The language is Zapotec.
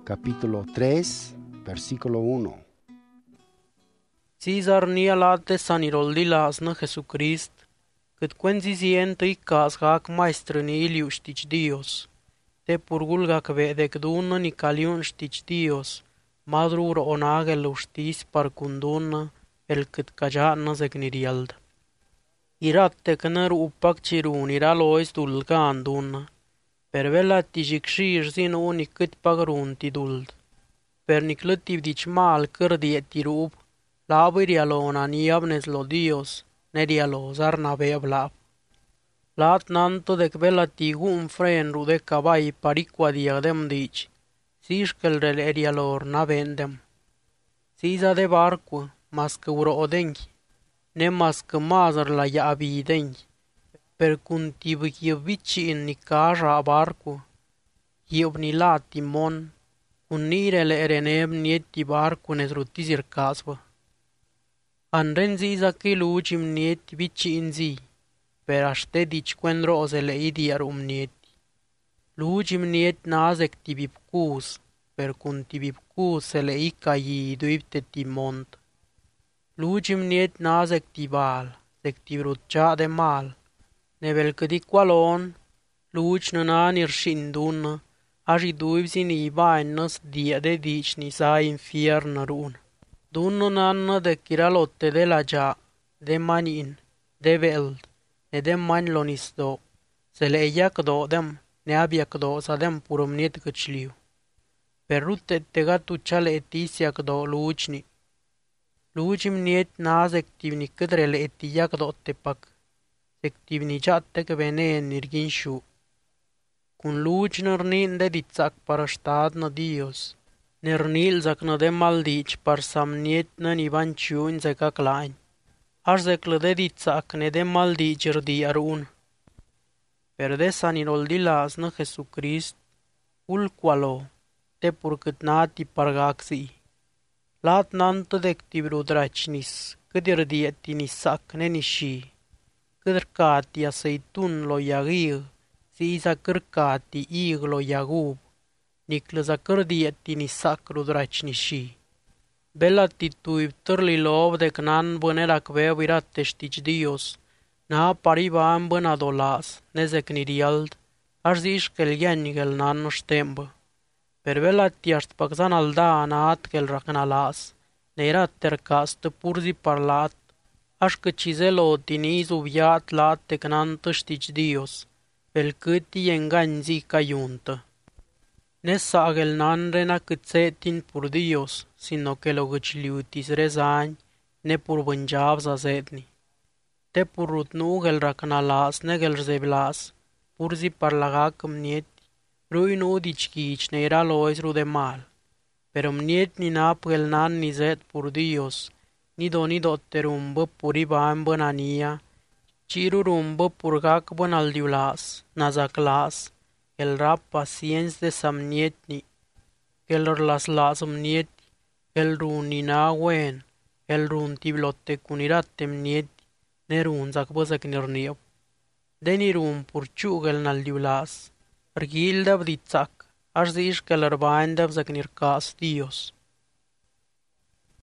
capítulo 3, versículo 1. Cizar nialate saniroldilas na Jesucrist, cât quenzizientă i cas gac maestră ni iliu știci Dios, te purgul gac vedec dună ni caliun știci Dios, madru roonagel ustis par cundună, el cât cagiană zegniriald. Iratte cănăr upac cirun ira lois dulga andună, per vela tijicșir zin uni cât pagrun ti duld. Per niclătiv dici mal cărdi et tirub, labirialo naniabnes lo Dios, nerialo zarnabe ablab. Lat nanto dec vela tigum fren rude cabai pariqua diadem dici, siskel rel erialor navendem. Siza de barcu, mască uro odenchi, ne mască mazar la iabi idenchi, per cuntib chiavici in nicaja barcu, iobni la timon, unirele erenem nieti barcu nesrutisir casvă. Anden ziza che lucim nieti vici in zi, per astedici quen rosele idiar nieti. Lucim niet nasec tibipcus, per cun tibipcus sele ica duipte timont. Lucim niet nasec tibal, sec tibrutcia de mal, nevel cădic qualon, luci nănanir shindun, aji duipsi ni vainnas dia de dici ni sa infiern run. Dunno nanna de kiralotte de la ja, de manin, de veld, ne de man lonisdo, se le iac do dem, ne abiac do sa dem purum niet căcliu. Per rutte te gatu chale etisiac do lucni. Lucim niet nasectivni cădrele etiac do tepac, sectivni jatte că vene en nirginshu. Cun luci nărnin de ditsac parăștat na Dios, nernil zac na de maldici par samniet na nivanciuni zeca clain. Aș zeclă de ditsac ne de maldici rdi arun. Per de saniroldilas na Jesucrist, ul qualo, te purcât nati pargaxi. Lat nantă dectibru dracnis, cât irdieti ni sac ne nishi, cât cati aceitun lo iagir, si isa cărcati ig lo iagub, niclăza cărdieti ni sac rudracnishi. Bella tituib târli lov de cnan bănerac veu irate știci Dios, na pariva ambân adolas, nezec niriald, aș zici că-l iangel nan ștembă. Per bella tiașt păczan alda na atkel racnalas, ne irat tercas purzi parlat, aș că cizelo tinizu viat late cnan tăștici Dios, pel câti enganzi caiuntă. Ne sagel nan rena câtsetin pur Dios, sino que lo găciliutis rezani, ne pur vânjav zazedni. Te purut nugel racnalas negel zeblas, purzi parlagacăm niet, rui nu dicchici ne era lois rude mal, pero niet ni napel nan ni zet pur Dios, ni dotterumbă puri bani bănania, cirurumbă purgac bănaldiulas, nazaclas, el rap pacienz de samnietni, el las nieti, el runina wen, el run tiblotte cuniratem nieti, ne run zac băzac nirniop, deni run purciugel naldiulas, Argildav ditsak, aș zici că lărbaindav zac nircas Dios.